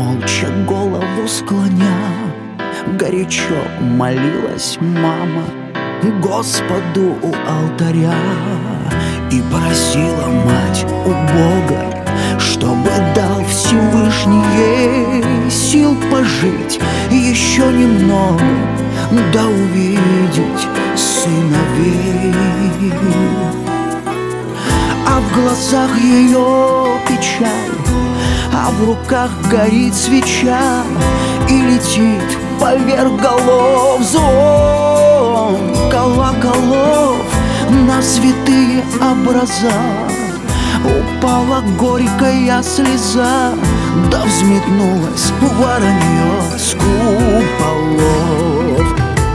Молча голову склоня, горячо молилась мама Господу у алтаря. И просила мать у Бога, чтобы дал Всевышний ей сил пожить еще немного, да увидеть сыновей. А в глазах ее печаль, а в руках горит свеча, и летит поверх голов звон колоколов на святые образа. Упала горькая слеза, да взметнулась воронье с куполов.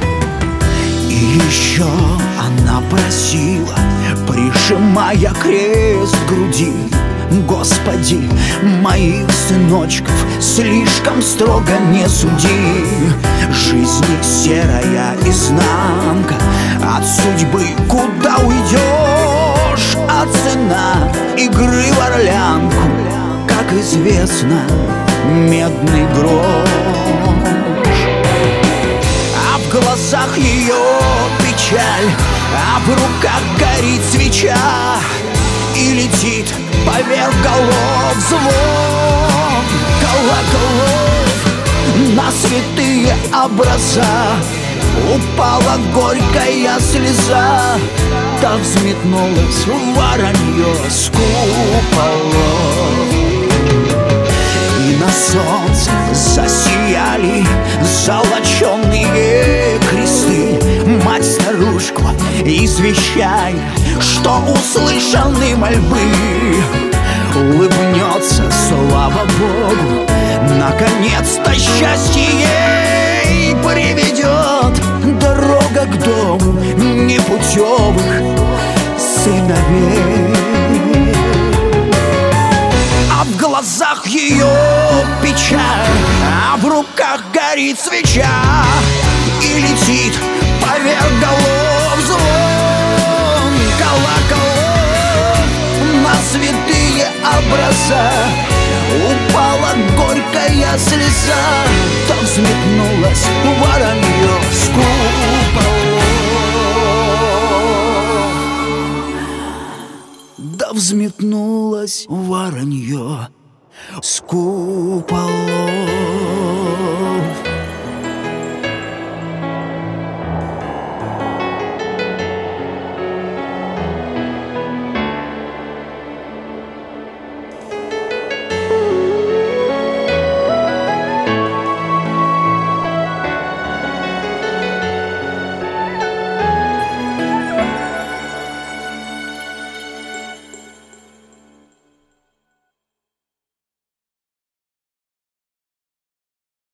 И еще она просила, прижимая крест к груди: Господи, моих сыночков слишком строго не суди. Жизни серая изнанка, от судьбы куда уйдешь? А цена игры в орлянку, как известно, медный грош. А в глазах ее печаль, а в руках горит свеча, и летит поверх голов звон колоколов на святые образа. Упала горькая слеза, да взметнулась воронье с куполов. И на солнце засияли золоченые кресты, мать-старушку извещая, что услышаны мольбы. Улыбнется, слава Богу, наконец-то счастье ей приведет дорога к дому непутевых сыновей. А в глазах ее печаль, а в руках горит свеча, и летит поверх голов звон колоколов на святые образа. Упала горькая слеза, да взметнулась воронье с куполов. Да взметнулась воронье с куполов.